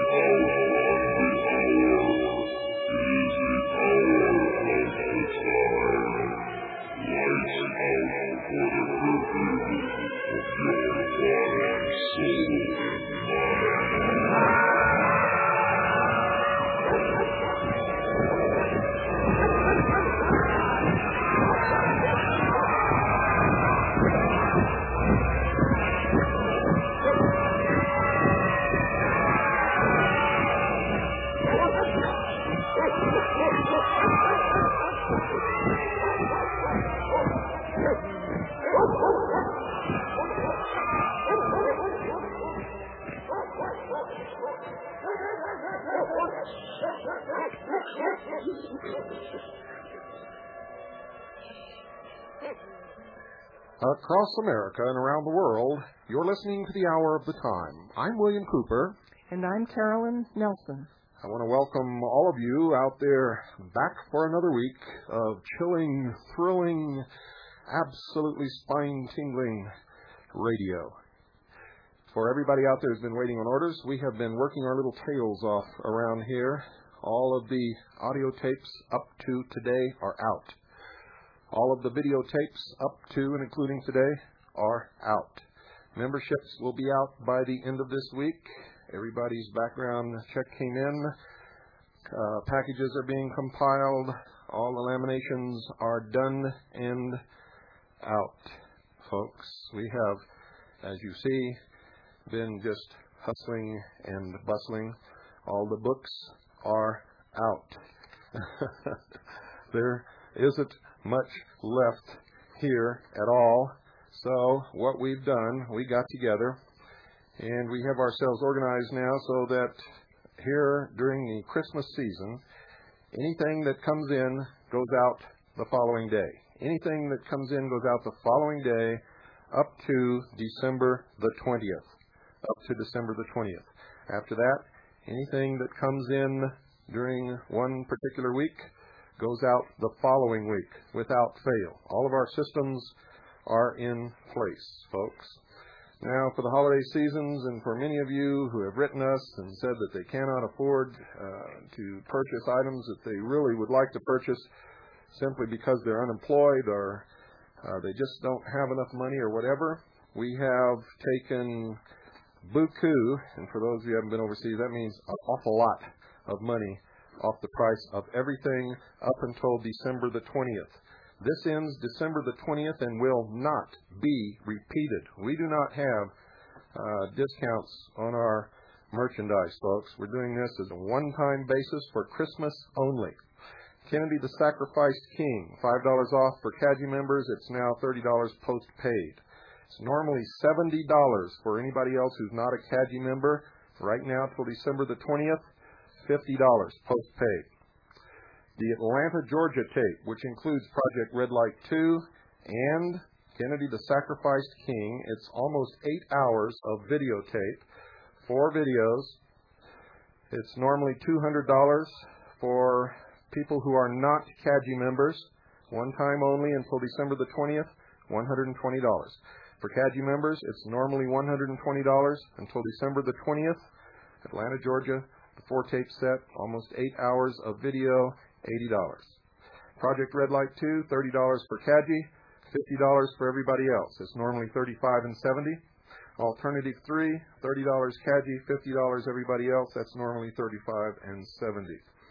Across America and around the world, you're listening to the Hour of the Time. I'm William Cooper. And I'm Carolyn Nelson. I want to welcome all of you out there back for another week of chilling, thrilling, absolutely spine-tingling radio. For everybody out there who's been waiting on orders, we have been working our little tails off around here. All of the audio tapes up to today are out. All of the videotapes up to and including today are out. Memberships will be out by the end of this week. Everybody's background check came in. Packages are being compiled. All the laminations are done and out, folks. We have, as you see, been just hustling and bustling. All the books are out. There isn't much left here at all. So what we've done, we got together and we have ourselves organized now so that here during the Christmas season, anything that comes in goes out the following day. Anything that comes in goes out the following day up to December the 20th. Up to December the 20th. After that, anything that comes in during one particular week goes out the following week without fail. All of our systems are in place, folks. Now, for the holiday seasons, and for many of you who have written us and said that they cannot afford to purchase items that they really would like to purchase simply because they're unemployed or they just don't have enough money or whatever, we have taken buku, and for those of you who haven't been overseas, that means an awful lot of money off the price of everything up until December the 20th. This ends December the 20th and will not be repeated. We do not have discounts on our merchandise, folks. We're doing this as a one-time basis for Christmas only. Kennedy the Sacrificed King, $5 off for CAGI members. It's now $30 post-paid. It's normally $70 for anybody else who's not a CAGI member. Right now, till December the 20th, $50 post-paid. The Atlanta, Georgia tape, which includes Project Red Light 2 and Kennedy the Sacrificed King. It's almost 8 hours of videotape, 4 videos. It's normally $200 for people who are not CAGI members, one time only until December the 20th, $120. For CAGI members, it's normally $120 until December the 20th. Atlanta, Georgia, the 4-tape set, almost 8 hours of video, $80. Project Red Light 2, $30 for CAGI, $50 for everybody else. It's normally $35 and $70. Alternative 3, $30 CAGI, $50 everybody else. That's normally $35 and $70.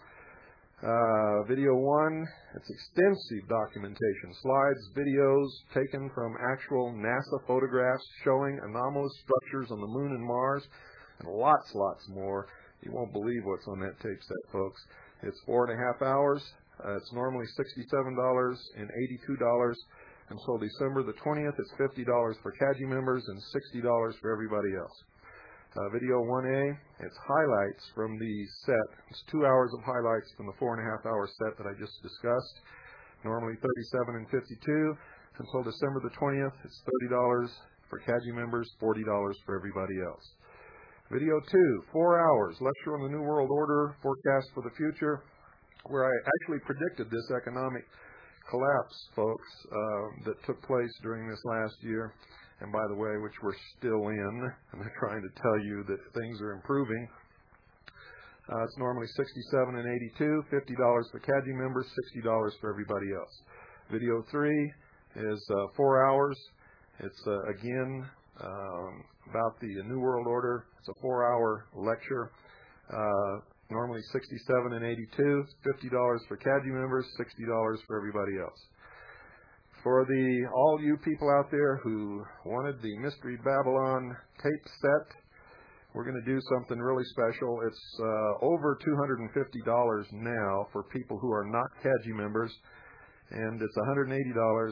Video 1, it's extensive documentation. Slides, videos taken from actual NASA photographs showing anomalous structures on the Moon and Mars, and lots more. You won't believe what's on that tape set, folks. It's 4.5 hours. It's normally $67 and $82 until December the 20th. It's $50 for CAGI members and $60 for everybody else. Video 1A, it's highlights from the set. It's 2 hours of highlights from the 4.5 hour set that I just discussed. Normally $37 and $52 until December the 20th. It's $30 for CAGI members, $40 for everybody else. Video 2, 4 hours, lecture on the New World Order, forecast for the future, where I actually predicted this economic collapse, folks, that took place during this last year, and by the way, which we're still in, and they're trying to tell you that things are improving. It's normally $67 and $82, $50 for CAGI members, $60 for everybody else. Video 3 is 4 hours. It's, again, about the New World Order. It's a 4-hour lecture. Normally $67 and $82, $50 for CAGI members, $60 for everybody else. For all you people out there who wanted the Mystery Babylon tape set, we're going to do something really special. It's over $250 now for people who are not CAGI members, and it's $200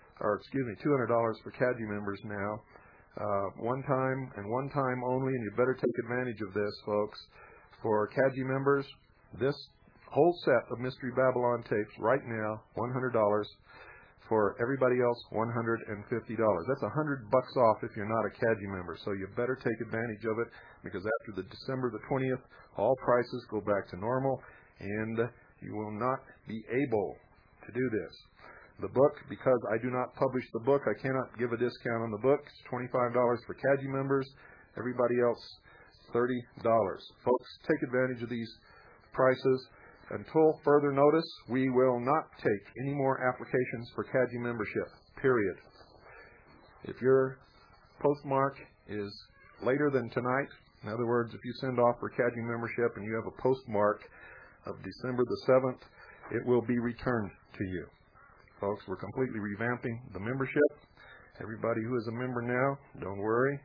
for CAGI members now. One time and one time only, and you better take advantage of this, folks. For CAGI members, this whole set of Mystery Babylon tapes right now, $100. For everybody else, $150. That's $100 off if you're not a CAGI member. So you better take advantage of it, because after the December the 20th, all prices go back to normal, and you will not be able to do this. The book, because I do not publish the book, I cannot give a discount on the book. It's $25 for CAGI members. Everybody else, $30. Folks, take advantage of these prices. Until further notice, we will not take any more applications for CAGI membership, period. If your postmark is later than tonight, in other words, if you send off for CAGI membership and you have a postmark of December the 7th, it will be returned to you. Folks, we're completely revamping the membership. Everybody who is a member now, don't worry.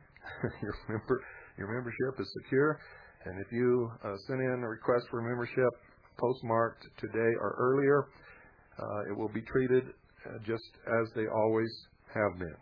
Your membership is secure. And if you send in a request for membership postmarked today or earlier, it will be treated just as they always have been.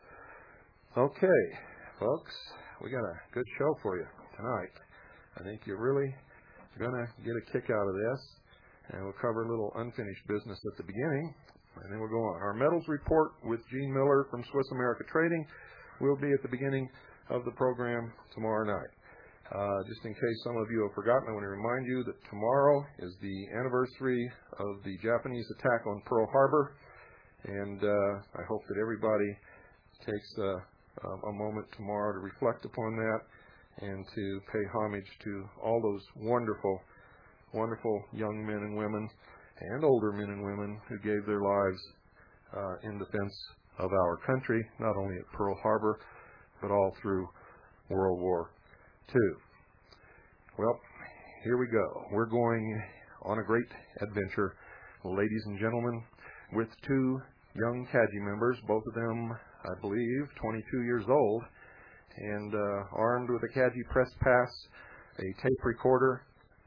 Okay, folks, we got a good show for you tonight. I think you're really going to get a kick out of this, and we'll cover a little unfinished business at the beginning, and then we'll go on. Our metals report with Gene Miller from Swiss America Trading will be at the beginning of the program tomorrow night. Just in case some of you have forgotten, I want to remind you that tomorrow is the anniversary of the Japanese attack on Pearl Harbor, and I hope that everybody takes a moment tomorrow to reflect upon that and to pay homage to all those wonderful, wonderful young men and women and older men and women who gave their lives in defense of our country, not only at Pearl Harbor, but all through World War II. Well, here we go. We're going on a great adventure, ladies and gentlemen, with two young CAGI members, both of them, I believe, 22 years old, and armed with a CAGI Press Pass, a tape recorder,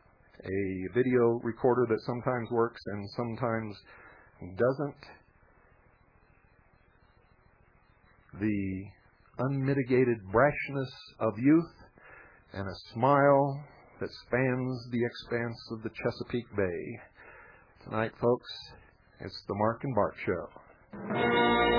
a video recorder that sometimes works and sometimes doesn't. The unmitigated brashness of youth, and a smile that spans the expanse of the Chesapeake Bay. Tonight, folks, it's the Mark and Bart Show.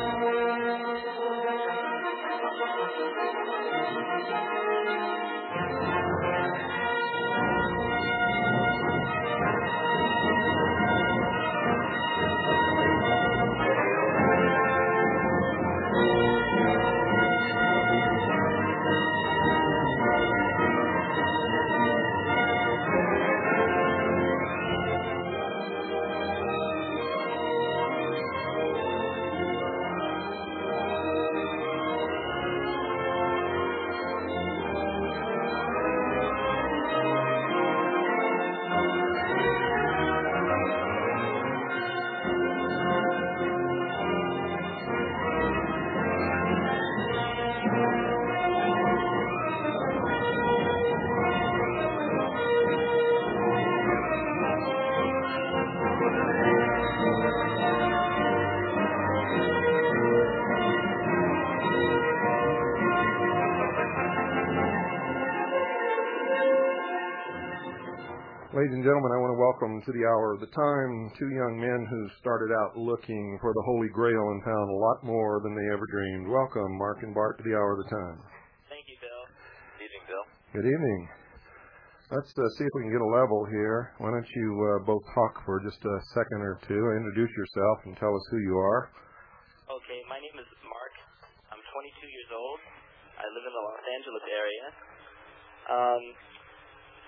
Ladies and gentlemen, I want to welcome to the hour of the time two young men who started out looking for the Holy Grail and found a lot more than they ever dreamed. Welcome, Mark and Bart, to the hour of the time. Thank you, Bill. Good evening, Bill. Good evening. Let's see if we can get a level here. Why don't you both talk for just a second or two, introduce yourself, and tell us who you are. Okay, my name is Mark. I'm 22 years old. I live in the Los Angeles area.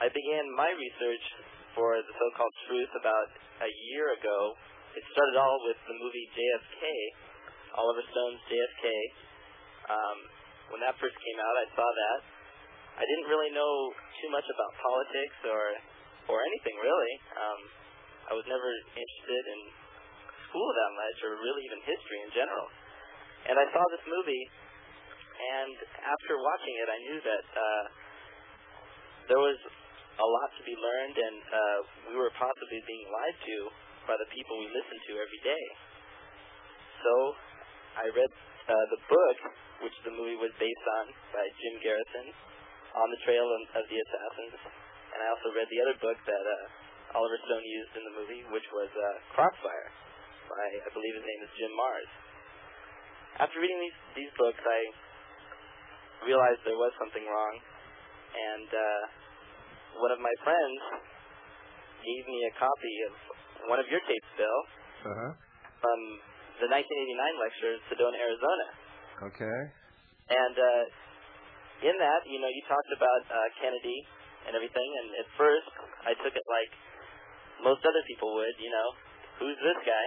I began my research for the so-called truth about a year ago. It started all with the movie JFK, Oliver Stone's JFK. When that first came out, I saw that. I didn't really know too much about politics or anything, really. I was never interested in school that much, or really even history in general. And I saw this movie, and after watching it, I knew that there was a lot to be learned, and we were possibly being lied to by the people we listen to every day. So I read the book, which the movie was based on, by Jim Garrison, On the Trail of the Assassins. And I also read the other book that Oliver Stone used in the movie, which was Crossfire, by, I believe his name is Jim Mars. After reading these books, I realized there was something wrong, and one of my friends gave me a copy of one of your tapes, Bill, from the 1989 lecture in Sedona, Arizona. Okay. And in that, you talked about Kennedy and everything, and at first I took it like most other people would, who's this guy?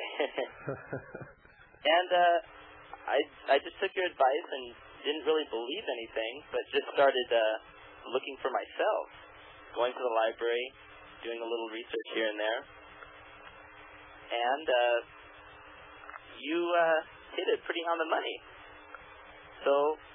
And I just took your advice and didn't really believe anything, but just started looking for myself, going to the library, doing a little research here and there. And you hit it pretty on the money. So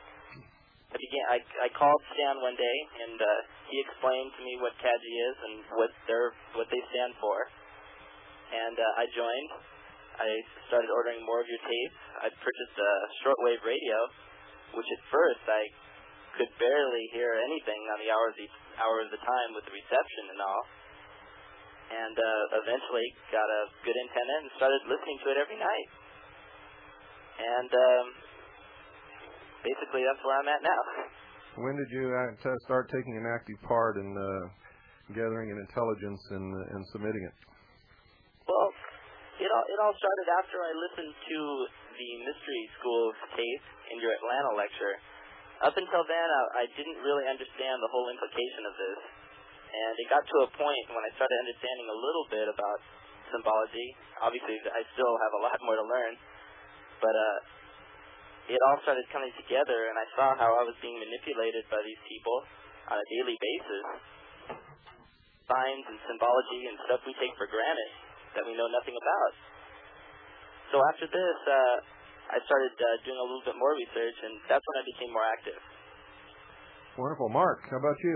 I called Stan one day, and he explained to me what CAGI is and what they stand for. And I joined. I started ordering more of your tapes. I purchased a shortwave radio, which at first I could barely hear anything on the hour of the time with the reception and all. And eventually got a good antenna and started listening to it every night. And basically that's where I'm at now. When did you start taking an active part in gathering an intelligence and submitting it? Well, it all started after I listened to the Mystery School's tape in your Atlanta lecture. Up until then, I didn't really understand the whole implication of this. And it got to a point when I started understanding a little bit about symbology. Obviously, I still have a lot more to learn. But it all started coming together, and I saw how I was being manipulated by these people on a daily basis. Signs and symbology and stuff we take for granted that we know nothing about. So after this, I started doing a little bit more research, and that's when I became more active. Wonderful. Mark, how about you?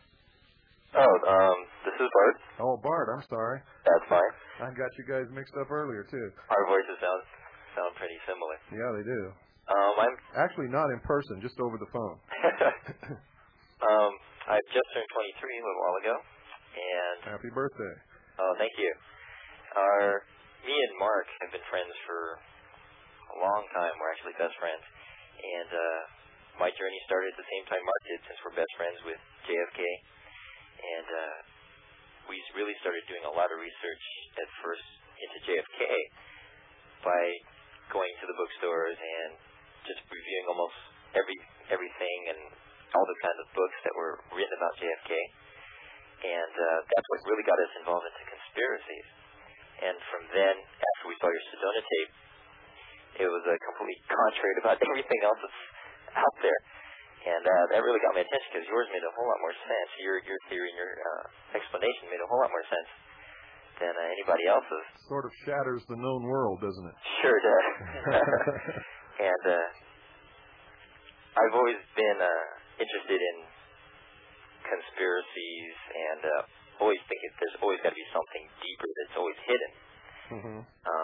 This is Bart. Oh, Bart, I'm sorry. That's fine. I got you guys mixed up earlier, too. Our voices sound pretty similar. Yeah, they do. I'm actually not in person, just over the phone. I just turned 23 a little while ago, and happy birthday. Oh, thank you. Me and Mark have been friends for a long time. We're actually best friends, and my journey started at the same time Mark did, since we're best friends with JFK, and we really started doing a lot of research at first into JFK by going to the bookstores and just reviewing almost everything and all the kinds of books that were written about JFK. And that's what really got us involved into conspiracies. And from then, after we saw your Sedona tape, it was completely contrary about everything else that's out there. And that really got my attention, because yours made a whole lot more sense. Your theory and your explanation made a whole lot more sense than anybody else's. Sort of shatters the known world, doesn't it? Sure does. And I've always been interested in conspiracies, and always think there's always got to be something deeper that's always hidden. Mm-hmm.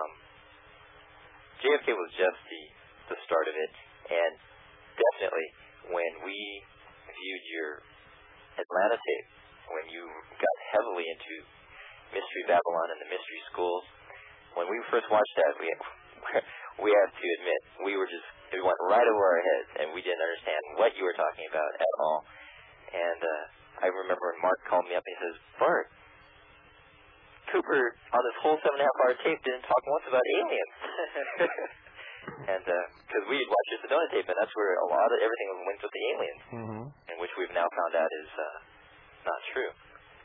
JFK was just the start of it, and definitely when we viewed your Atlanta tape, when you got heavily into Mystery Babylon and the Mystery Schools, when we first watched that, we have to admit, it went right over our heads, and we didn't understand what you were talking about at all. And I remember when Mark called me up and he says, Bart, Cooper on this whole 7.5-hour tape didn't talk once about aliens. And because we had watched your Sedona tape, and that's where a lot of everything was linked with the aliens, mm-hmm. and which we've now found out is not true.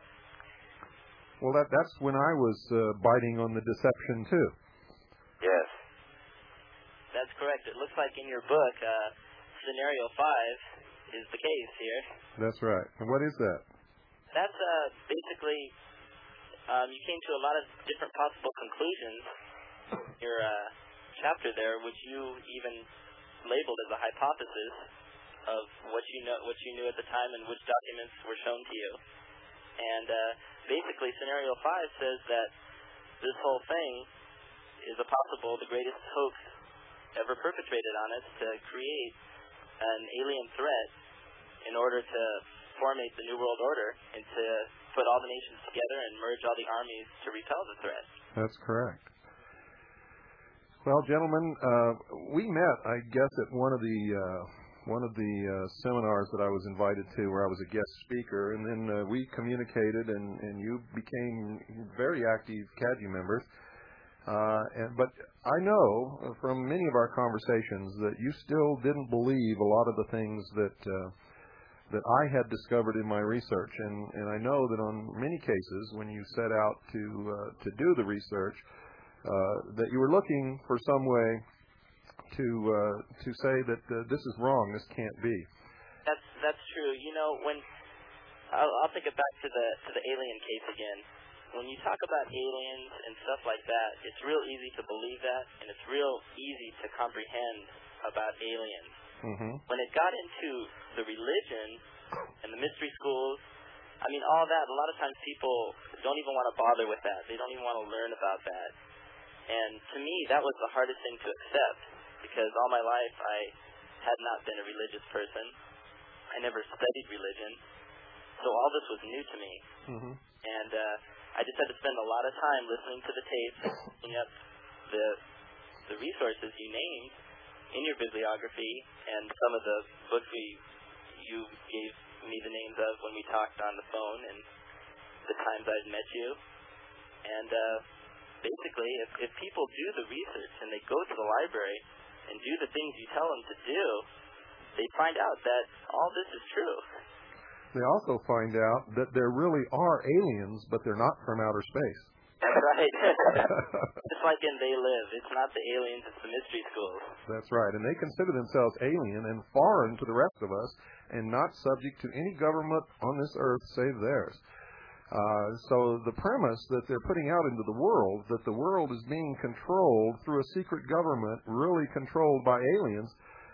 Well, that's when I was biting on the deception, too. Yes. That's correct. It looks like in your book, Scenario 5 is the case here. That's right. And what is that? That's basically, you came to a lot of different possible conclusions in your chapter there, which you even labeled as a hypothesis of what you knew at the time and which documents were shown to you. And basically, Scenario 5 says that this whole thing is the greatest hoax ever perpetrated on us to create an alien threat in order to formate the New World Order and to put all the nations together and merge all the armies to repel the threat. That's correct. Well, gentlemen, we met, I guess, at one of the seminars that I was invited to where I was a guest speaker, and then we communicated, and you became very active CADU members. But I know from many of our conversations that you still didn't believe a lot of the things that I had discovered in my research, and I know that on many cases when you set out to do the research, that you were looking for some way to say that this is wrong, this can't be. That's true. You know, when I'll take it back to the alien case again. When you talk about aliens and stuff like that, it's real easy to believe that, and it's real easy to comprehend about aliens. Mm-hmm. When it got into the religion and the mystery schools, I mean, all that, a lot of times people don't even want to bother with that. They don't even want to learn about that. And to me, that was the hardest thing to accept, because all my life I had not been a religious person. I never studied religion. So all this was new to me. Mm-hmm. And I just had to spend a lot of time listening to the tapes, looking up the resources you named in your bibliography, and some of the books you gave me the names of when we talked on the phone, and the times I'd met you. And basically, if people do the research and they go to the library and do the things you tell them to do, they find out that all this is true. They also find out that there really are aliens, but they're not from outer space. That's right. Just like in They Live. It's not the aliens, it's the mystery schools. That's right. And they consider themselves alien and foreign to the rest of us and not subject to any government on this earth save theirs. So the premise that they're putting out into the world, that the world is being controlled through a secret government really controlled by aliens,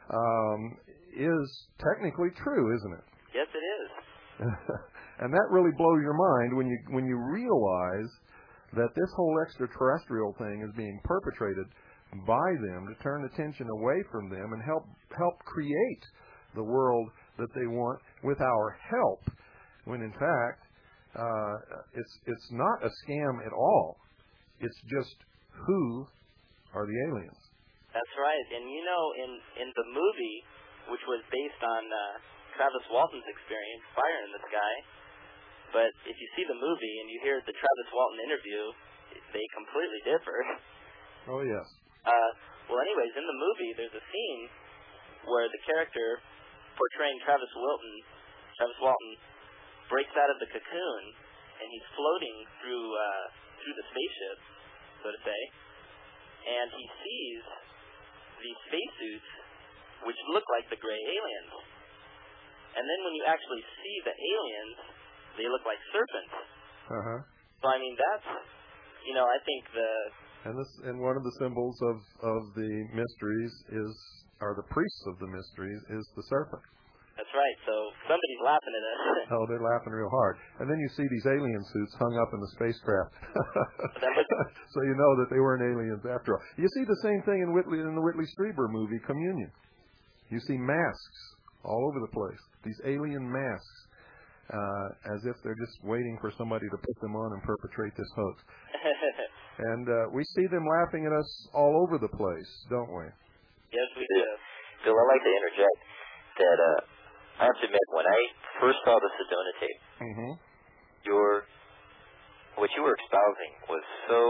is technically true, isn't it? Yes, it is. And that really blows your mind when you realize that this whole extraterrestrial thing is being perpetrated by them to turn attention away from them and help create the world that they want with our help, when in fact it's not a scam at all. It's just who are the aliens. That's right. And you know, in the movie, which was based on Travis Walton's experience, Fire in the Sky, but if you see the movie and you hear the Travis Walton interview, they completely differ. Oh, yes. Well, anyways, in the movie, there's a scene where the character portraying Travis Walton, breaks out of the cocoon, and he's floating through the spaceship, so to say, and he sees these spacesuits which look like the gray aliens. And then when you actually see the aliens, they look like serpents. Uh-huh. So, I mean, that's, I think And one of the symbols of the mysteries are the priests of the mysteries, is the serpent. That's right. So somebody's laughing at us. Oh, they're laughing real hard. And then you see these alien suits hung up in the spacecraft. So you know that they weren't aliens after all. You see the same thing in the Whitley Strieber movie, Communion. You see masks all over the place. These alien masks, as if they're just waiting for somebody to put them on and perpetrate this hoax. And we see them laughing at us all over the place, don't we? Yes, we do. Bill, I'd like to interject that I have to admit, when I first saw the Sedona tape, mm-hmm. what you were espousing was so,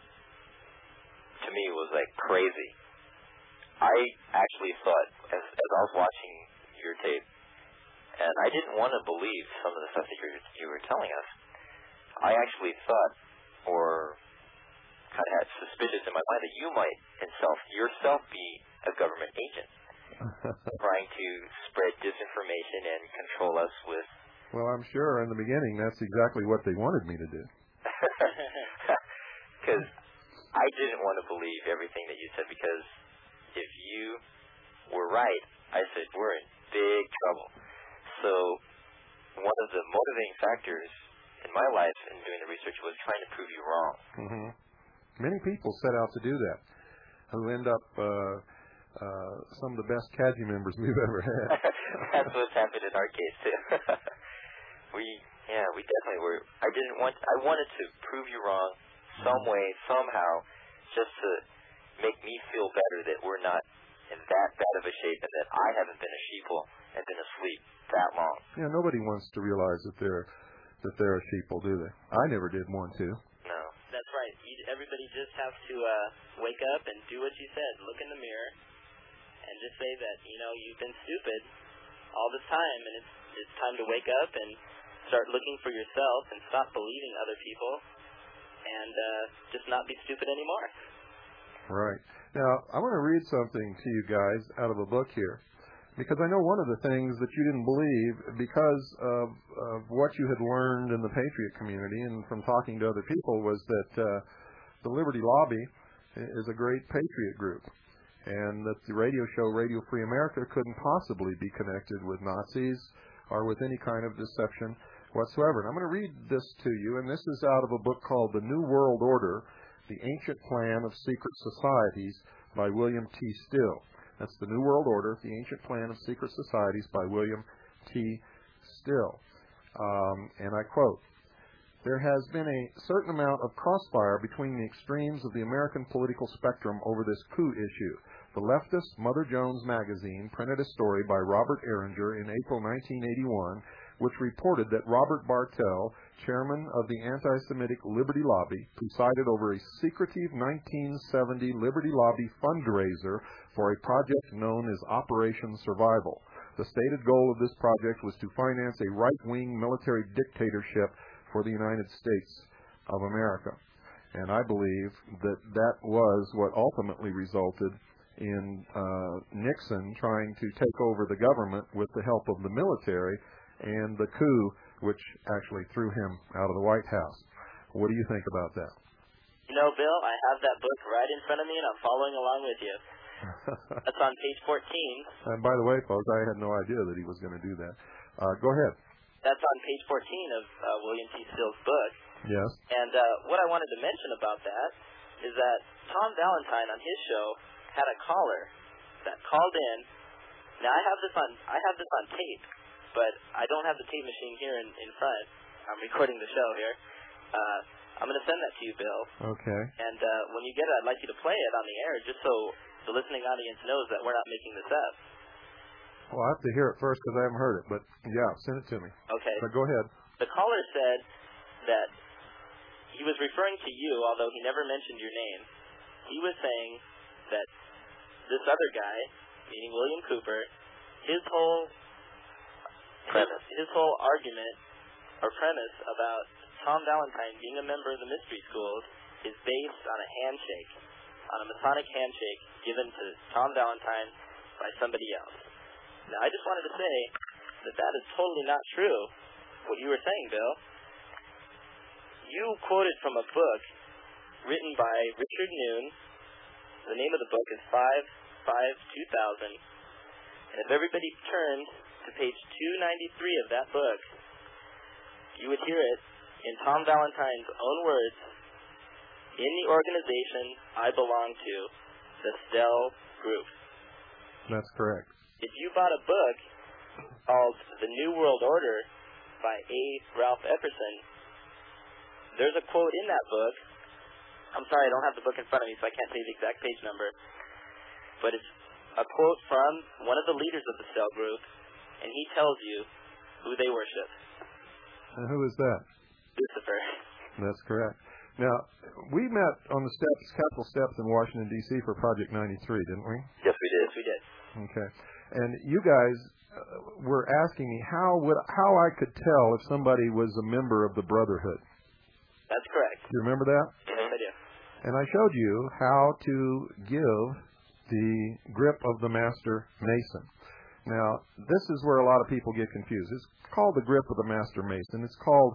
to me, was like crazy. I actually thought, as I was watching your tape, and I didn't want to believe some of the stuff that you were telling us. I actually thought, or kind of had suspicious in my mind, that you might yourself be a government agent trying to spread disinformation and control us with... Well, I'm sure in the beginning that's exactly what they wanted me to do. Because I didn't want to believe everything that you said, because if you were right, I said we're in big trouble. So one of the motivating factors in my life in doing the research was trying to prove you wrong. Mm-hmm. Many people set out to do that, who end up some of the best CAGI members we've ever had. That's what's happened in our case too. we definitely were. I wanted to prove you wrong some way, somehow, just to make me feel better that we're not in that bad of a shape and that I haven't been a sheeple and been asleep that long. Yeah, nobody wants to realize that they're a sheeple, do they? I never did want to. No. That's right. Everybody just has to wake up and do what you said. Look in the mirror and just say that, you've been stupid all this time, and it's time to wake up and start looking for yourself and stop believing other people and just not be stupid anymore. Right. Now, I want to read something to you guys out of a book here, because I know one of the things that you didn't believe because of what you had learned in the Patriot community and from talking to other people was that the Liberty Lobby is a great Patriot group, and that the radio show Radio Free America couldn't possibly be connected with Nazis or with any kind of deception whatsoever. And I'm going to read this to you, and this is out of a book called The New World Order, The Ancient Plan of Secret Societies by William T. Still. That's The New World Order, The Ancient Plan of Secret Societies by William T. Still. And I quote, "There has been a certain amount of crossfire between the extremes of the American political spectrum over this coup issue. The leftist Mother Jones magazine printed a story by Robert Erringer in April 1981, which reported that Robert Bartell, chairman of the anti-Semitic Liberty Lobby, presided over a secretive 1970 Liberty Lobby fundraiser for a project known as Operation Survival. The stated goal of this project was to finance a right-wing military dictatorship for the United States of America." And I believe that that was what ultimately resulted in Nixon trying to take over the government with the help of the military, and the coup which actually threw him out of the White House. What do you think about that? Bill, I have that book right in front of me, and I'm following along with you. That's on page 14. And by the way, folks, I had no idea that he was going to do that. Go ahead. That's on page 14 of William T. Still's book. Yes. And what I wanted to mention about that is that Tom Valentine on his show had a caller that called in. Now I have this on tape, but I don't have the tape machine here in front. I'm recording the show here. I'm going to send that to you, Bill. Okay. And when you get it, I'd like you to play it on the air just so the listening audience knows that we're not making this up. Well, I have to hear it first because I haven't heard it, but yeah, send it to me. Okay. But go ahead. The caller said that he was referring to you, although he never mentioned your name. He was saying that this other guy, meaning William Cooper, his whole argument or premise about Tom Valentine being a member of the mystery schools is based on a handshake, on a Masonic handshake given to Tom Valentine by somebody else. Now, I just wanted to say that that is totally not true, what you were saying, Bill. You quoted from a book written by Richard Noon. The name of the book is 5/5/2000. And if everybody turned to page 293 of that book, you would hear it in Tom Valentine's own words, "In the organization I belong to, the Stell Group." That's correct. If you bought a book called The New World Order by A. Ralph Epperson, there's a quote in that book. I'm sorry, I don't have the book in front of me, so I can't say the exact page number. But it's a quote from one of the leaders of the Stell Group, and he tells you who they worship. And who is that? Lucifer. That's correct. Now, we met on the steps, Capitol steps in Washington, D.C. for Project 93, didn't we? Yes, we did. Yes, we did. Okay. And you guys were asking me how I could tell if somebody was a member of the Brotherhood. Do you remember that? Yes, I do. And I showed you how to give the grip of the Master Mason. Now, this is where a lot of people get confused. It's called the grip of the Master Mason. It's called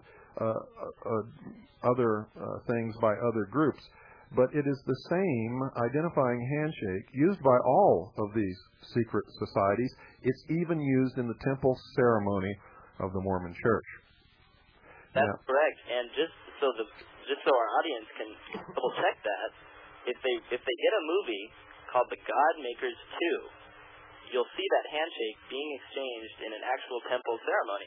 other things by other groups. But it is the same identifying handshake used by all of these secret societies. It's even used in the temple ceremony of the Mormon Church. That's correct. And just so our audience can double check that, if they get a movie called The God Makers 2, you'll see that handshake being exchanged in an actual temple ceremony.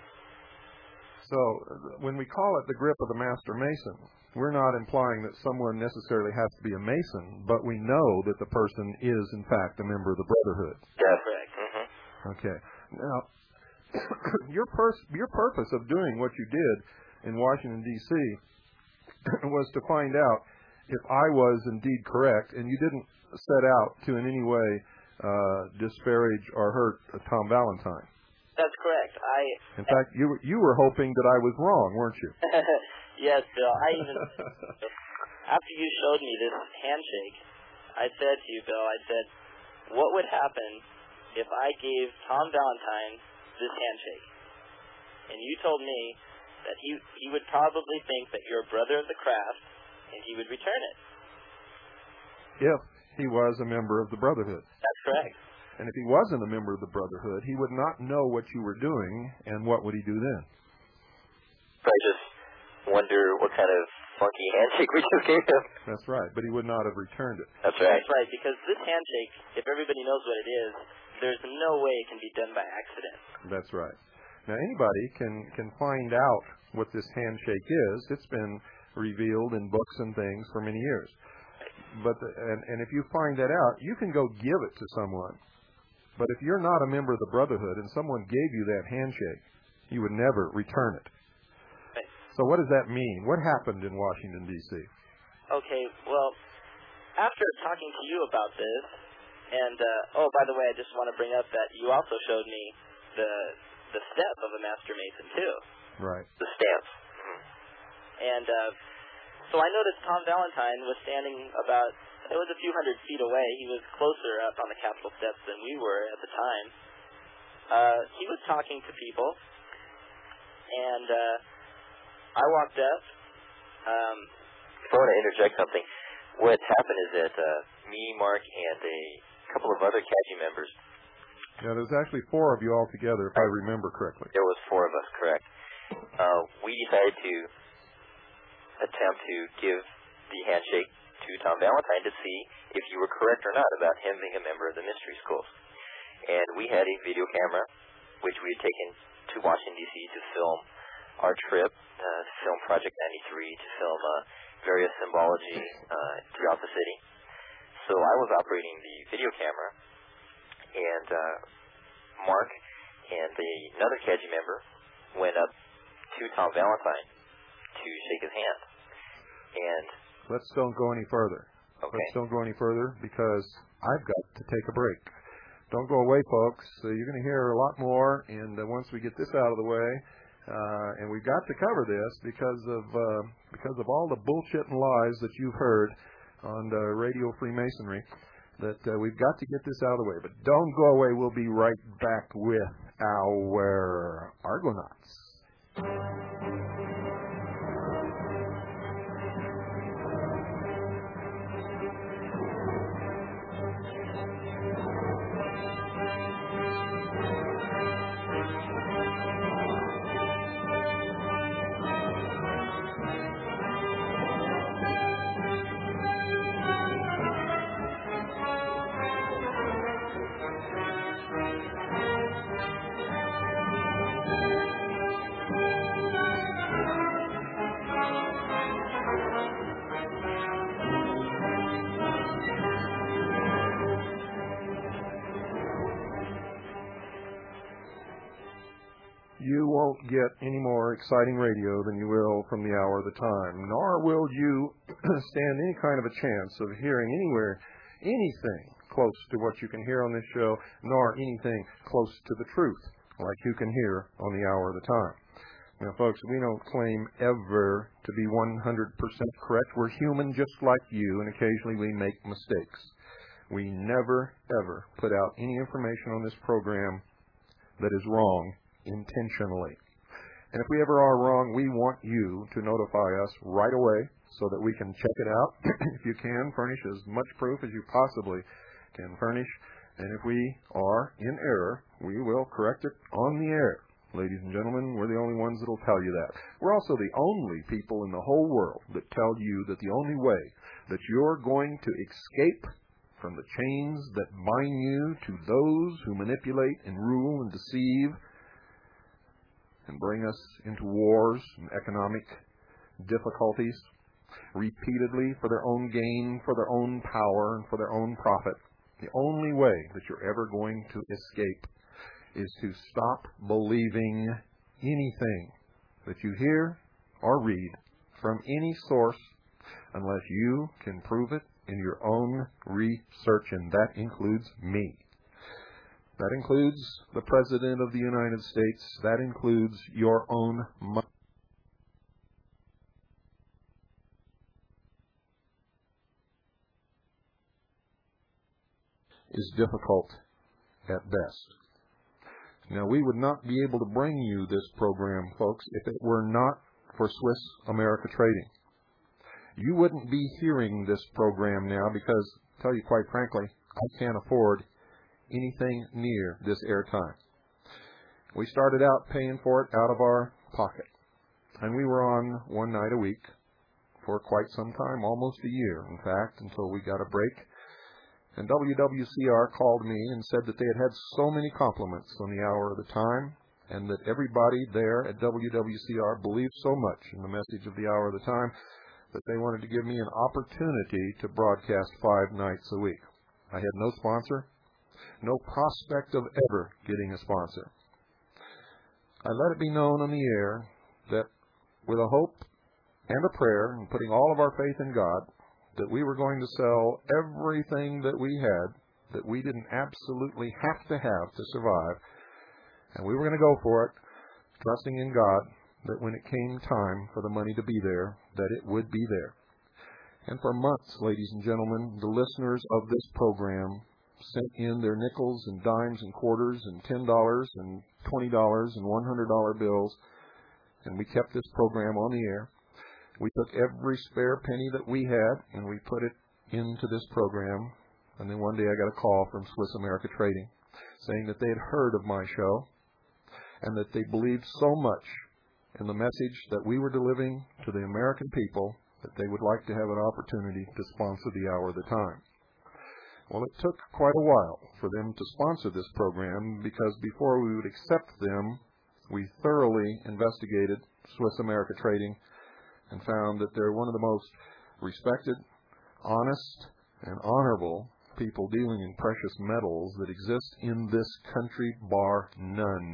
So when we call it the grip of the Master Mason, we're not implying that someone necessarily has to be a Mason, but we know that the person is, in fact, a member of the Brotherhood. That's correct. Mm-hmm. Okay. Now, your purpose of doing what you did in Washington, D.C. was to find out if I was indeed correct, and you didn't set out to in any way disparage or hurt Tom Valentine. That's correct. In fact, you were hoping that I was wrong, weren't you? Yes, Bill. After you showed me this handshake, I said to you, Bill, what would happen if I gave Tom Valentine this handshake? And you told me that he would probably think that you're a brother of the craft, and he would return it. If he was a member of the Brotherhood. That's correct. And if he wasn't a member of the Brotherhood, he would not know what you were doing, and what would he do then? I just wonder what kind of funky handshake we just gave him. That's right, but he would not have returned it. That's right. That's right, because this handshake, if everybody knows what it is, there's no way it can be done by accident. That's right. Now, anybody can find out what this handshake is. It's been revealed in books and things for many years. But and if you find that out, you can go give it to someone. But if you're not a member of the Brotherhood and someone gave you that handshake, you would never return it. Right. So what does that mean? What happened in Washington, D.C.? Okay, well, after talking to you about this, and, by the way, I just want to bring up that you also showed me the step of a Master Mason, too. Right. The stamp. And so I noticed Tom Valentine was standing about, it was a few hundred feet away. He was closer up on the Capitol steps than we were at the time. He was talking to people, and I walked up. I want to interject something. What happened is that me, Mark, and a couple of other CAGI members. Yeah, there's actually 4 of you all together, if I remember correctly. There was 4 of us, correct. We decided to attempt to give the handshake to Tom Valentine to see if you were correct or not about him being a member of the mystery schools. And we had a video camera, which we had taken to Washington, D.C. to film our trip, to film Project 93, to film various symbology throughout the city. So I was operating the video camera, and Mark and another CAGI member went up to Tom Valentine to shake his hand. And let's don't go any further. Okay. Let's don't go any further because I've got to take a break. Don't go away, folks. You're going to hear a lot more, and once we get this out of the way, and we've got to cover this because of all the bullshit and lies that you've heard on Radio Freemasonry, that we've got to get this out of the way. But don't go away. We'll be right back with our Argonauts. You won't get any more exciting radio than you will from the hour of the time, nor will you stand any kind of a chance of hearing anything close to what you can hear on this show, nor anything close to the truth like you can hear on the hour of the time. Now, folks, we don't claim ever to be 100% correct. We're human just like you, and occasionally we make mistakes. We never, ever put out any information on this program that is wrong intentionally. And if we ever are wrong, we want you to notify us right away so that we can check it out. If you can, furnish as much proof as you possibly can furnish. And if we are in error, we will correct it on the air. Ladies and gentlemen, we're the only ones that will tell you that. We're also the only people in the whole world that tell you that the only way that you're going to escape from the chains that bind you to those who manipulate and rule and deceive and bring us into wars and economic difficulties repeatedly for their own gain, for their own power, and for their own profit. The only way that you're ever going to escape is to stop believing anything that you hear or read from any source unless you can prove it in your own research, and that includes me. That includes the President of the United States. That includes your own money. Is difficult at best. Now, we would not be able to bring you this program, folks, if it were not for Swiss America Trading. You wouldn't be hearing this program now because, to tell you quite frankly, I can't afford anything near this airtime. We started out paying for it out of our pocket, and we were on one night a week for quite some time, almost a year, in fact, until we got a break. And WWCR called me and said that they had had so many compliments on the hour of the time, and that everybody there at WWCR believed so much in the message of the hour of the time that they wanted to give me an opportunity to broadcast 5 nights a week. I had no sponsor, no prospect of ever getting a sponsor. I let it be known on the air that with a hope and a prayer and putting all of our faith in God, that we were going to sell everything that we had, that we didn't absolutely have to survive, and we were going to go for it, trusting in God that when it came time for the money to be there, that it would be there. And for months, ladies and gentlemen, the listeners of this program sent in their nickels and dimes and quarters and $10 and $20 and $100 bills, and we kept this program on the air. We took every spare penny that we had and we put it into this program. And then one day I got a call from Swiss America Trading saying that they had heard of my show and that they believed so much in the message that we were delivering to the American people that they would like to have an opportunity to sponsor the hour of the time. Well, it took quite a while for them to sponsor this program because before we would accept them, we thoroughly investigated Swiss America Trading and found that they're one of the most respected, honest, and honorable people dealing in precious metals that exist in this country, bar none.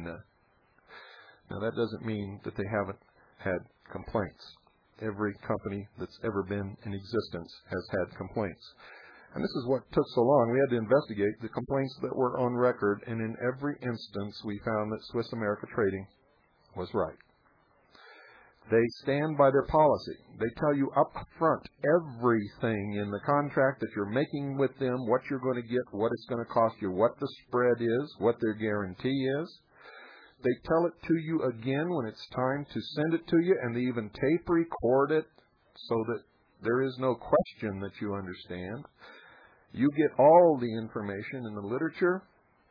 Now, that doesn't mean that they haven't had complaints. Every company that's ever been in existence has had complaints. And this is what took so long. We had to investigate the complaints that were on record, and in every instance we found that Swiss America Trading was right. They stand by their policy. They tell you up front everything in the contract that you're making with them, what you're going to get, what it's going to cost you, what the spread is, what their guarantee is. They tell it to you again when it's time to send it to you, and they even tape record it so that there is no question that you understand. You get all the information in the literature,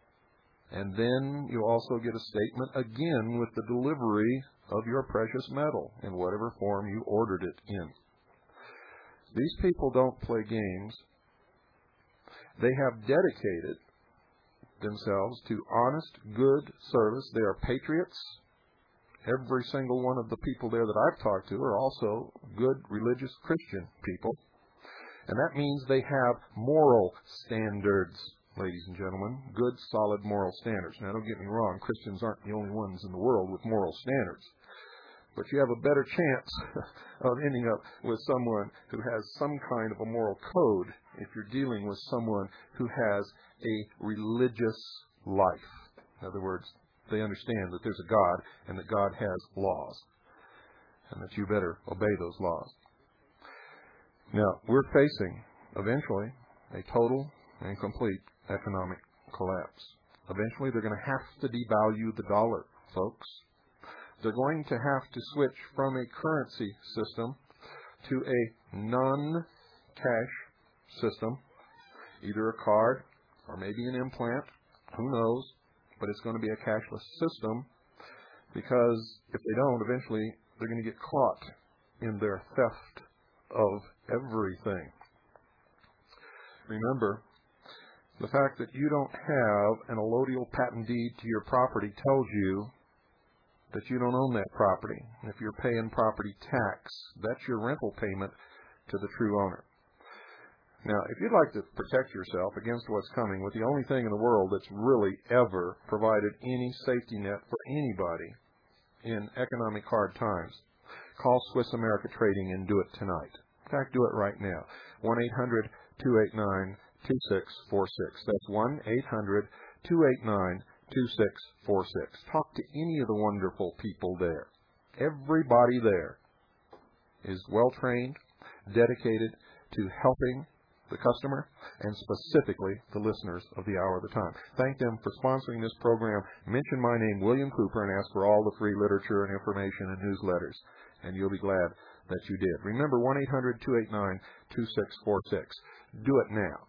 and then you also get a statement again with the delivery of your precious metal in whatever form you ordered it in. These people don't play games. They have dedicated themselves to honest, good service. They are patriots. Every single one of the people there that I've talked to are also good, religious, Christian people. And that means they have moral standards, ladies and gentlemen, good, solid moral standards. Now, don't get me wrong, Christians aren't the only ones in the world with moral standards. But you have a better chance of ending up with someone who has some kind of a moral code if you're dealing with someone who has a religious life. In other words, they understand that there's a God and that God has laws and that you better obey those laws. Now, we're facing, eventually, a total and complete economic collapse. Eventually, they're going to have to devalue the dollar, folks. They're going to have to switch from a currency system to a non-cash system, either a card or maybe an implant, who knows, but it's going to be a cashless system, because if they don't, eventually they're going to get caught in their theft of everything. Remember, the fact that you don't have an allodial patent deed to your property tells you that you don't own that property. If you're paying property tax, that's your rental payment to the true owner. Now, if you'd like to protect yourself against what's coming with the only thing in the world that's really ever provided any safety net for anybody in economic hard times, call Swiss America Trading and do it tonight. In fact, do it right now. 1-800-289-2646. That's 1-800-289-2646. Talk to any of the wonderful people there. Everybody there is well-trained, dedicated to helping the customer and specifically the listeners of the Hour of the Time. Thank them for sponsoring this program. Mention my name, William Cooper, and ask for all the free literature and information and newsletters, and you'll be glad that you did. Remember, 1-800-289-2646. Do it now.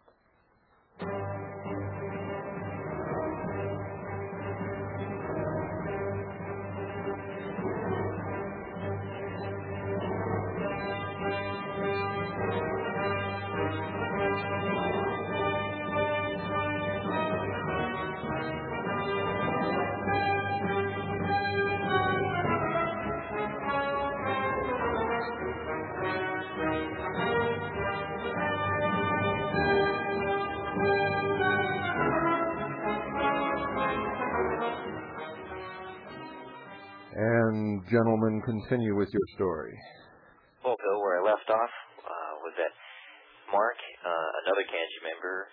And, gentlemen, continue with your story. Well, Bill, where I left off was that Mark, another Kanji member,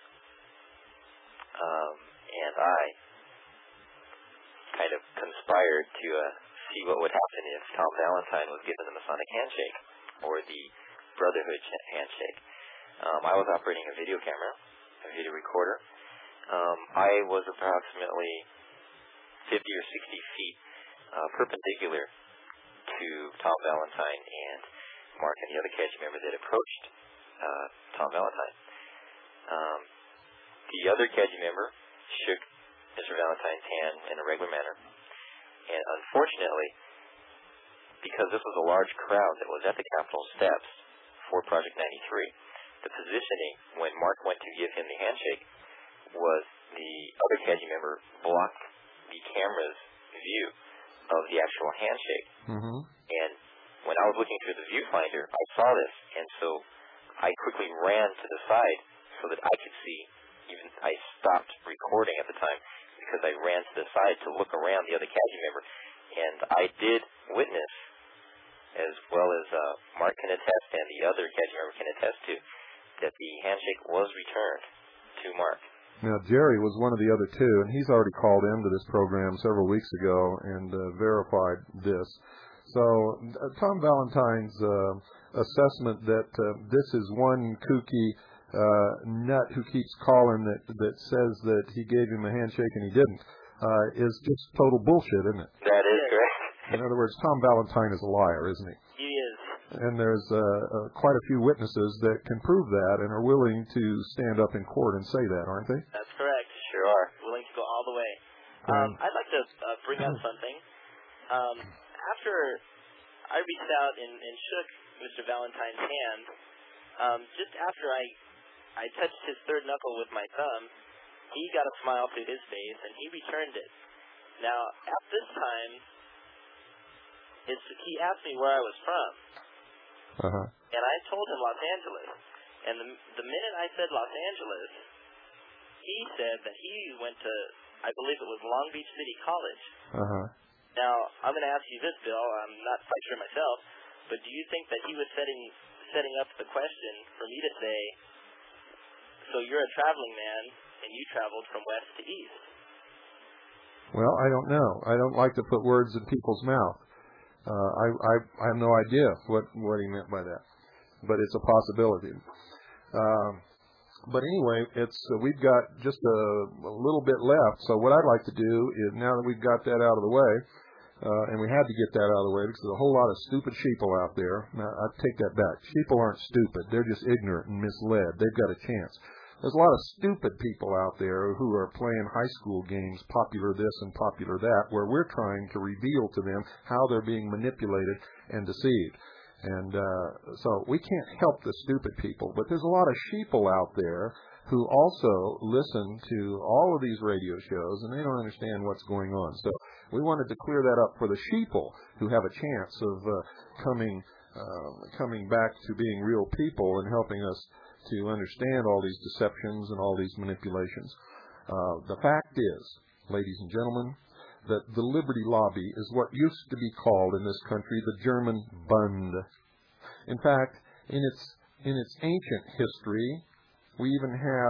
and I kind of conspired to see what would happen if Tom Valentine was given the Masonic handshake, or the Brotherhood handshake. I was operating a video camera, a video recorder. I was approximately 50 or 60 feet perpendicular to Tom Valentine and Mark and the other Kanji member that approached Tom Valentine. The other Kanji member shook Mr. Valentine's hand in a regular manner. And unfortunately, because this was a large crowd that was at the Capitol steps for Project 93, the positioning when Mark went to give him the handshake was the other Kanji member blocked the camera's view of the actual handshake. Mm-hmm. And when I was looking through the viewfinder, I saw this, and so I quickly ran to the side so that I could see. Even I stopped recording at the time because I ran to the side to look around the other Kanji member, and I did witness, as well as Mark can attest and the other Kanji member can attest to, that the handshake was returned to Mark. Now, Jerry was one of the other two, and he's already called into this program several weeks ago and verified this. So Tom Valentine's assessment that this is one kooky nut who keeps calling that says that he gave him a handshake and he didn't is just total bullshit, isn't it? That is correct. In other words, Tom Valentine is a liar, isn't he? He is. And there's quite a few witnesses that can prove that and are willing to stand up in court and say that, aren't they? That's correct. Sure are. Willing to go all the way. I'd like to bring up something. After I reached out and shook Mr. Valentine's hand, just after I touched his third knuckle with my thumb, he got a smile to his face, and he returned it. Now, at this time, he asked me where I was from. Uh-huh. And I told him Los Angeles. And the minute I said Los Angeles, he said that he went to, I believe it was Long Beach City College. Uh-huh. Now, I'm going to ask you this, Bill. I'm not quite sure myself, but do you think that he was setting up the question for me to say, so you're a traveling man, and you traveled from west to east? Well, I don't know. I don't like to put words in people's mouth. I have no idea what he meant by that, but it's a possibility. But anyway, we've got just a little bit left. So what I'd like to do is, now that we've got that out of the way, and we had to get that out of the way because there's a whole lot of stupid sheeple out there. Now, I take that back. Sheeple aren't stupid. They're just ignorant and misled. They've got a chance. There's a lot of stupid people out there who are playing high school games, popular this and popular that, where we're trying to reveal to them how they're being manipulated and deceived. And so we can't help the stupid people, but there's a lot of sheeple out there who also listen to all of these radio shows, and they don't understand what's going on. So we wanted to clear that up for the sheeple who have a chance of coming back to being real people and helping us to understand all these deceptions and all these manipulations. The fact is, ladies and gentlemen, that the Liberty Lobby is what used to be called in this country the German Bund. In fact, in its ancient history, we even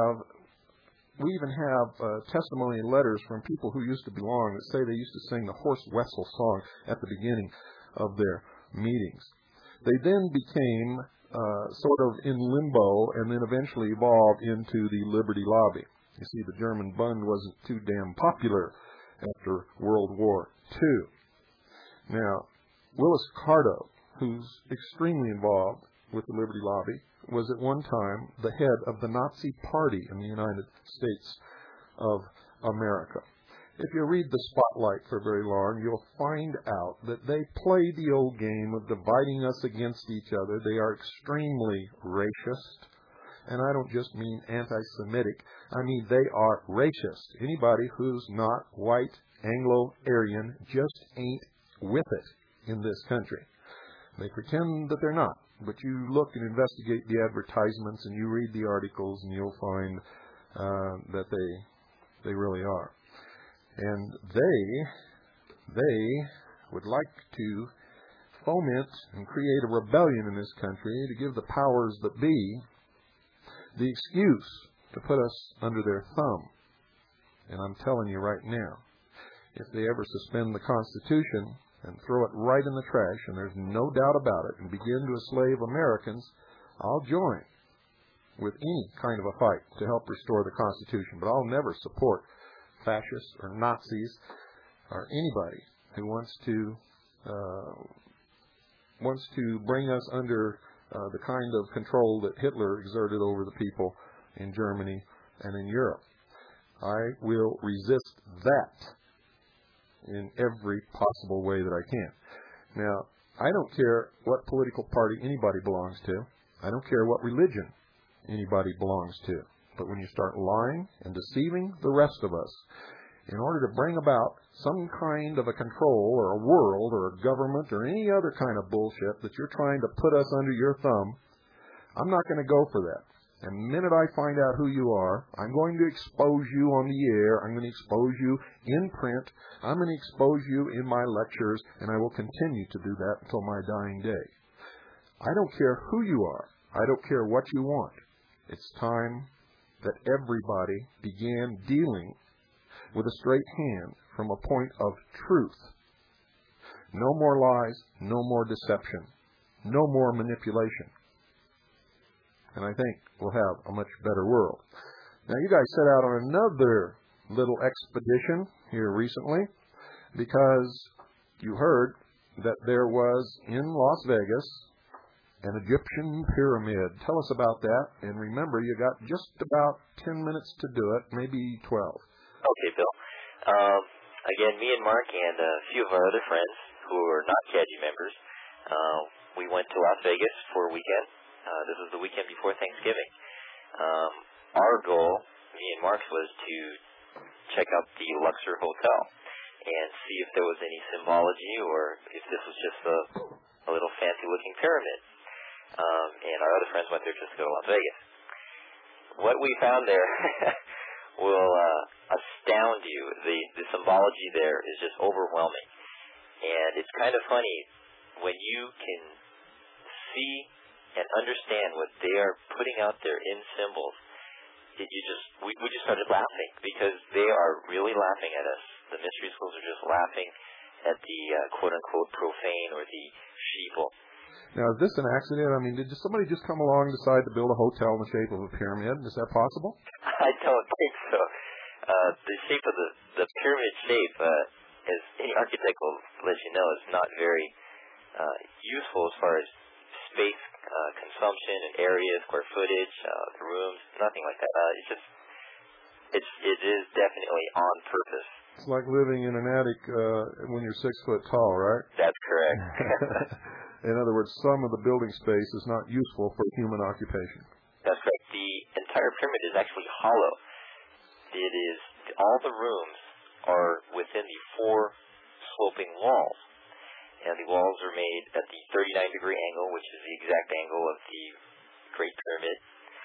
have testimony and letters from people who used to belong that say they used to sing the Horst Wessel song at the beginning of their meetings. They then became sort of in limbo and then eventually evolved into the Liberty Lobby. You see, the German Bund wasn't too damn popular after World War II. Now, Willis Carto, who's extremely involved with the Liberty Lobby, was at one time the head of the Nazi Party in the United States of America. If you read the Spotlight for very long, you'll find out that they play the old game of dividing us against each other. They are extremely racist. And I don't just mean anti-Semitic. I mean they are racist. Anybody who's not white, Anglo-Aryan, just ain't with it in this country. They pretend that they're not. But you look and investigate the advertisements and you read the articles and you'll find that they really are. And they would like to foment and create a rebellion in this country to give the powers that be the excuse to put us under their thumb. And I'm telling you right now, if they ever suspend the Constitution and throw it right in the trash, and there's no doubt about it, and begin to enslave Americans, I'll join with any kind of a fight to help restore the Constitution. But I'll never support fascists or Nazis or anybody who wants to bring us under the kind of control that Hitler exerted over the people in Germany and in Europe. I will resist that in every possible way that I can. Now, I don't care what political party anybody belongs to. I don't care what religion anybody belongs to. But when you start lying and deceiving the rest of us in order to bring about some kind of a control or a world or a government or any other kind of bullshit that you're trying to put us under your thumb, I'm not going to go for that. And the minute I find out who you are, I'm going to expose you on the air. I'm going to expose you in print. I'm going to expose you in my lectures, and I will continue to do that until my dying day. I don't care who you are. I don't care what you want. It's time that everybody began dealing with a straight hand from a point of truth. No more lies, no more deception, no more manipulation. And I think we'll have a much better world. Now, you guys set out on another little expedition here recently because you heard that there was in Las Vegas an Egyptian pyramid. Tell us about that. And remember, you got just about 10 minutes to do it, maybe 12. Okay, Bill. Again, me and Mark and a few of our other friends who are not CAGI members, we went to Las Vegas for a weekend. This was the weekend before Thanksgiving. Our goal, me and Mark's, was to check out the Luxor Hotel and see if there was any symbology or if this was just a little fancy-looking pyramid. And our other friends went there just to go to Las Vegas. What we found there will astound you. The symbology there is just overwhelming. And it's kind of funny when you can see and understand what they are putting out there in symbols. We just started laughing because they are really laughing at us. The mystery schools are just laughing at the quote-unquote profane or the sheeple. Now, is this an accident? I mean, did somebody just come along and decide to build a hotel in the shape of a pyramid? Is that possible? I don't think so. The shape of the pyramid shape, as any architect will let you know, is not very useful as far as space consumption and area, square footage, the rooms, nothing like that. It is definitely on purpose. It's like living in an attic when you're 6 foot tall, right? That's correct. In other words, some of the building space is not useful for human occupation. That's correct. The entire pyramid is actually hollow. It is, all the rooms are within the 4 sloping walls. And the walls are made at the 39-degree angle, which is the exact angle of the Great Pyramid.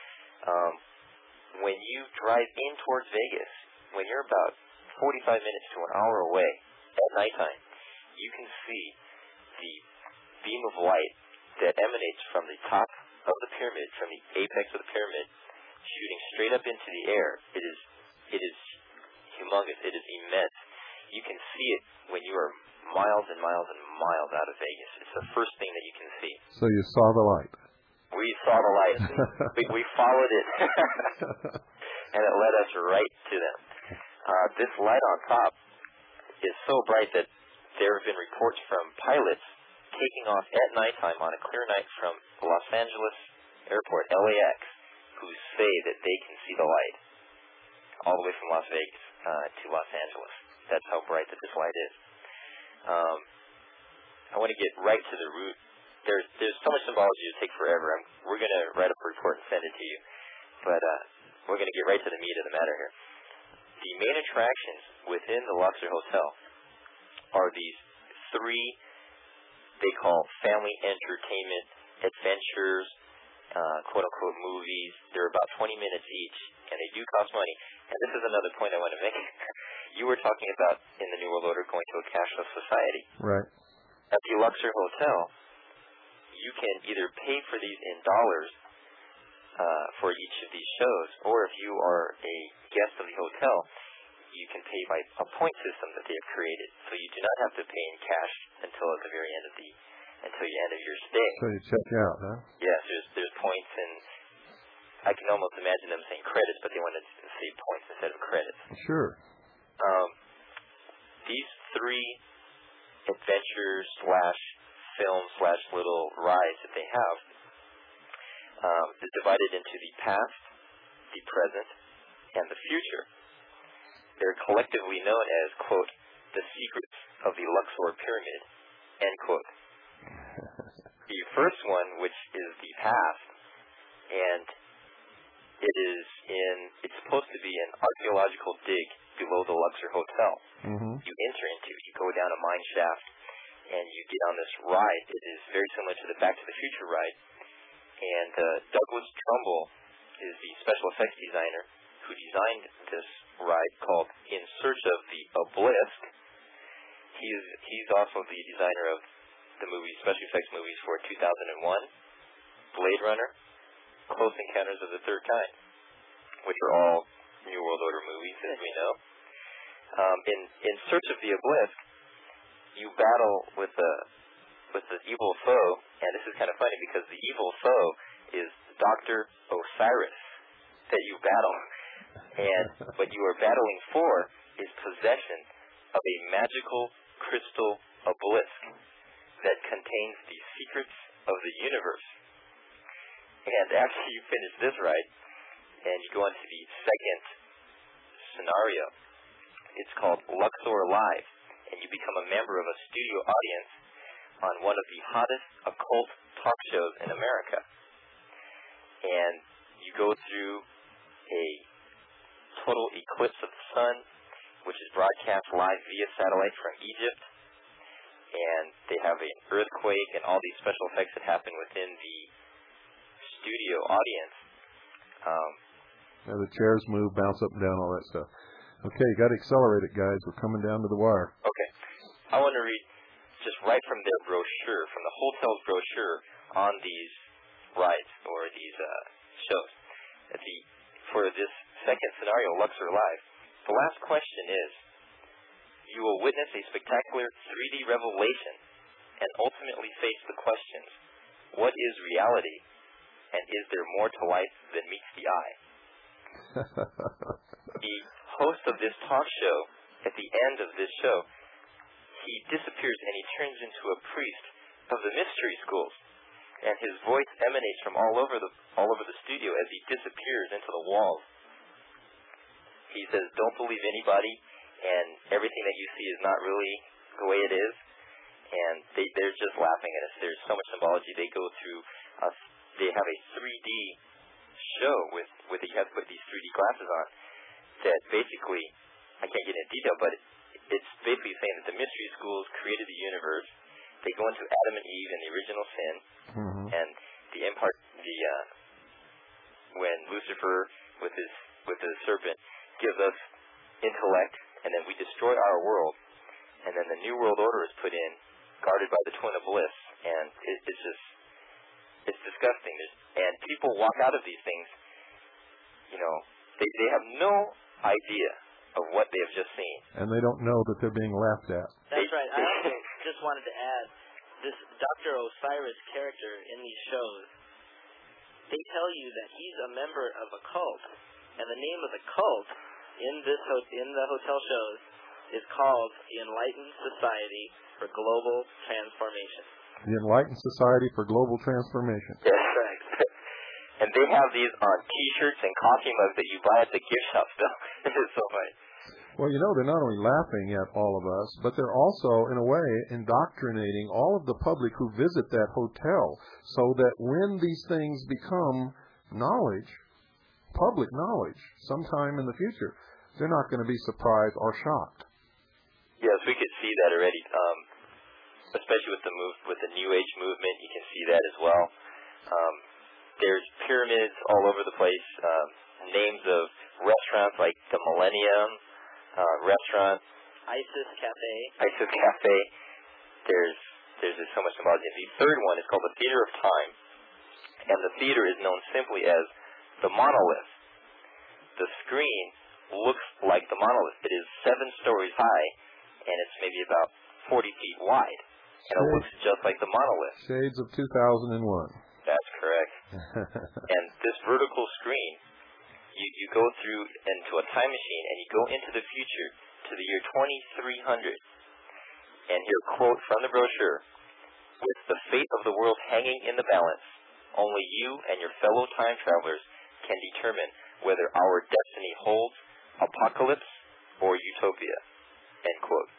When you drive in towards Vegas, when you're about 45 minutes to an hour away at nighttime, you can see the beam of light that emanates from the top of the pyramid, from the apex of the pyramid, shooting straight up into the air. It is humongous. It is immense. You can see it when you are miles and miles and miles out of Vegas. It's the first thing that you can see. So you saw the light. We saw the light. we followed it, and it led us right to them. This light on top is so bright that there have been reports from pilots taking off at nighttime on a clear night from Los Angeles Airport, LAX, who say that they can see the light all the way from Las Vegas to Los Angeles. That's how bright that this light is. I want to get right to the root. There's so much symbology to take forever. We're going to write up a report and send it to you, but we're going to get right to the meat of the matter here. The main attractions within the Luxor Hotel are these 3 they call family entertainment adventures, quote-unquote movies. They're about 20 minutes each, and they do cost money. And this is another point I want to make. You were talking about, in the New World Order, going to a cashless society. Right. At the Luxor Hotel, you can either pay for these in dollars for each of these shows, or if you are a guest of the hotel, you can pay by a point system that they have created. So you do not have to pay in cash until at the very end of your stay. So you check out, huh? Yes, there's points, and I can almost imagine them saying credits, but they wanted to say points instead of credits. Sure. These 3 adventures / film / little rides that they have is divided into the past, the present, and the future. They're collectively known as, quote, the secrets of the Luxor Pyramid, end quote. The first one, which is the past, and it's supposed to be an archaeological dig below the Luxor Hotel. Mm-hmm. You enter into, you go down a mine shaft, and you get on this ride. It is very similar to the Back to the Future ride. And Douglas Trumbull is the special effects designer who designed this ride called In Search of the Obelisk. He's also the designer of the special effects movies for 2001, Blade Runner, Close Encounters of the Third Kind, which are all New World Order movies, as we know. In Search of the Obelisk, you battle with the evil foe, and this is kind of funny because the evil foe is Dr. Osiris that you battle, and what you are battling for is possession of a magical crystal obelisk that contains the secrets of the universe. And after you finish this ride, and you go on to the second scenario, it's called Luxor Live, and you become a member of a studio audience on one of the hottest occult talk shows in America. And you go through a total eclipse of the sun, which is broadcast live via satellite from Egypt. And they have an earthquake and all these special effects that happen within the studio audience. The chairs move, bounce up and down, all that stuff. Okay, you got to accelerate it, guys. We're coming down to the wire. Okay. I want to read just right from their brochure, from the hotel's brochure on these rides or these shows. For this second scenario, Luxor Live, the last question is, you will witness a spectacular 3D revelation and ultimately face the questions, what is reality, and is there more to life than meets the eye? The host of this talk show, at the end of this show, he disappears and he turns into a priest of the mystery schools, and his voice emanates from all over the studio as he disappears into the walls. He says, don't believe anybody, and everything that you see is not really the way it is. And they're just laughing at us. There's so much symbology. They go through, they have a 3D show with you have to put these 3D glasses on that basically, I can't get into detail, but it's basically saying that the mystery schools created the universe. They go into Adam and Eve and the original sin, and when Lucifer with the serpent gives us intellect, and then we destroy our world, and then the New World Order is put in, guarded by the Twin of Bliss, and it's disgusting. And people walk out of these things, they have no idea of what they have just seen. And they don't know that they're being laughed at. That's right. I also just wanted to add, this Dr. Osiris character in these shows, they tell you that he's a member of a cult, and the name of the cult in the hotel shows is called the Enlightened Society for Global Transformation. The Enlightened Society for Global Transformation. Yes, correct. And they have these on T-shirts and coffee mugs that you buy at the gift shop still. It's so funny. Well, they're not only laughing at all of us, but they're also, in a way, indoctrinating all of the public who visit that hotel, so that when these things become knowledge, public knowledge, sometime in the future, they're not going to be surprised or shocked. Yes, we could see that already, especially with the New Age movement. You can see that as well. There's pyramids all over the place, names of restaurants like the Millennium Restaurant, Isis Cafe. There's just so much symbology. The third one is called the Theater of Time, and the theater is known simply as the monolith. The screen looks like the monolith. It is 7 stories high, and it's maybe about 40 feet wide, and it looks just like the monolith. Shades of 2001. That's correct. And this vertical screen, you go through into a time machine, and you go into the future to the year 2300. And here, quote from the brochure, with the fate of the world hanging in the balance, only you and your fellow time travelers can determine whether our destiny holds apocalypse or utopia. End quote.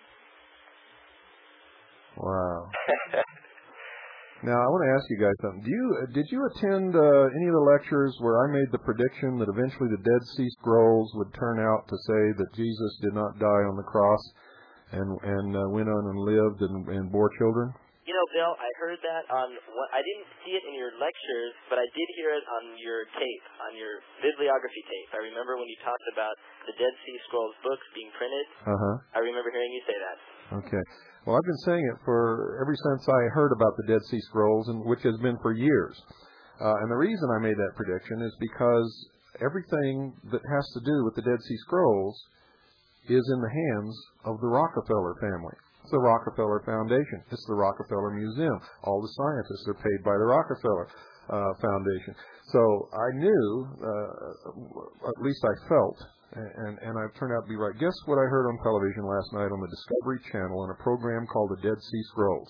Wow. Now, I want to ask you guys something. Did you attend any of the lectures where I made the prediction that eventually the Dead Sea Scrolls would turn out to say that Jesus did not die on the cross and went on and lived and bore children? Bill, I heard that I didn't see it in your lectures, but I did hear it on your tape, on your bibliography tape. I remember when you talked about the Dead Sea Scrolls books being printed. I remember hearing you say that. Okay. Well, I've been saying it ever since I heard about the Dead Sea Scrolls, which has been for years. And the reason I made that prediction is because everything that has to do with the Dead Sea Scrolls is in the hands of the Rockefeller family. It's the Rockefeller Foundation. It's the Rockefeller Museum. All the scientists are paid by the Rockefeller Foundation. So I knew, at least I felt, and I've turned out to be right. Guess what I heard on television last night on the Discovery Channel in a program called The Dead Sea Scrolls?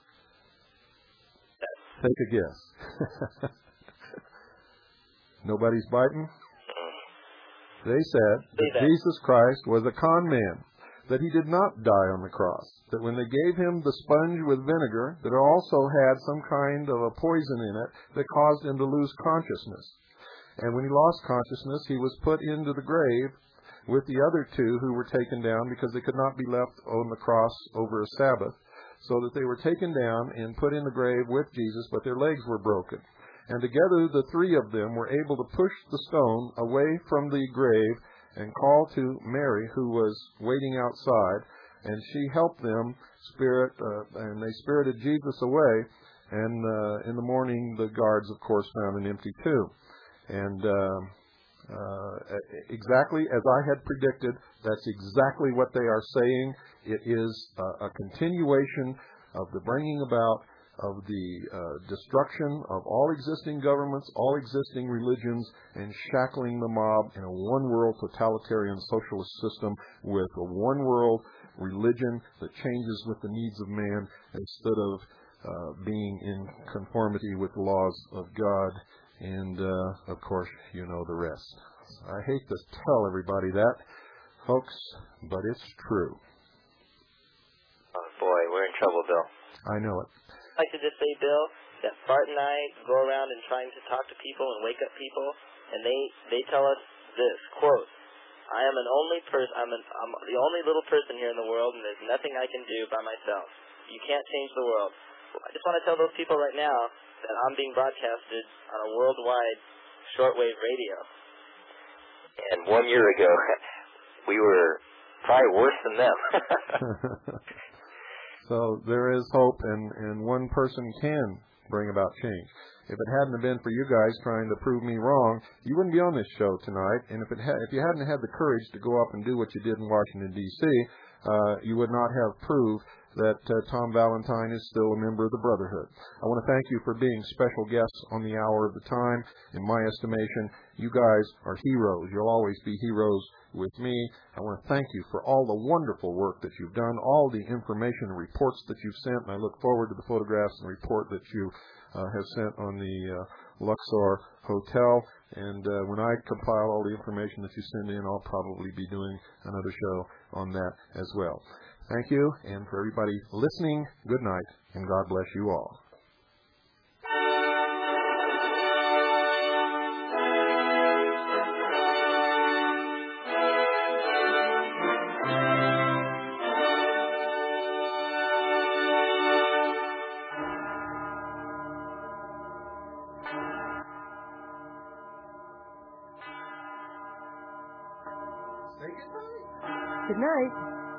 Take a guess. Nobody's biting? They said that Jesus Christ was a con man, that he did not die on the cross, that when they gave him the sponge with vinegar, that it also had some kind of a poison in it that caused him to lose consciousness. And when he lost consciousness, he was put into the grave with the other 2 who were taken down because they could not be left on the cross over a Sabbath, so that they were taken down and put in the grave with Jesus, but their legs were broken. And together the 3 of them were able to push the stone away from the grave and call to Mary, who was waiting outside, and she helped them and they spirited Jesus away. And in the morning, the guards, of course, found an empty tomb. And exactly as I had predicted. That's exactly what they are saying. It is a continuation of the bringing about of the destruction of all existing governments, all existing religions, and shackling the mob in a one-world totalitarian socialist system with a one-world religion that changes with the needs of man instead of being in conformity with the laws of God. And, of course, you know the rest. I hate to tell everybody that, folks, but it's true. Oh, boy, we're in trouble, Bill. I know it. I'd like to just say, Bill, that Bart and I go around and trying to talk to people and wake up people, and they tell us this, quote, I'm the only little person here in the world, and there's nothing I can do by myself. You can't change the world. I just want to tell those people right now that I'm being broadcasted on a worldwide shortwave radio. And 1 year ago, we were probably worse than them. So there is hope, and one person can bring about change. If it hadn't been for you guys trying to prove me wrong, you wouldn't be on this show tonight. And if you hadn't had the courage to go up and do what you did in Washington, D.C., you would not have proved that Tom Valentine is still a member of the Brotherhood. I want to thank you for being special guests on the Hour of the Time. In my estimation, you guys are heroes. You'll always be heroes with me. I want to thank you for all the wonderful work that you've done, all the information and reports that you've sent, and I look forward to the photographs and report that you have sent on the Luxor Hotel. And when I compile all the information that you send in, I'll probably be doing another show on that as well. Thank you, and for everybody listening, good night, and God bless you all. Good night.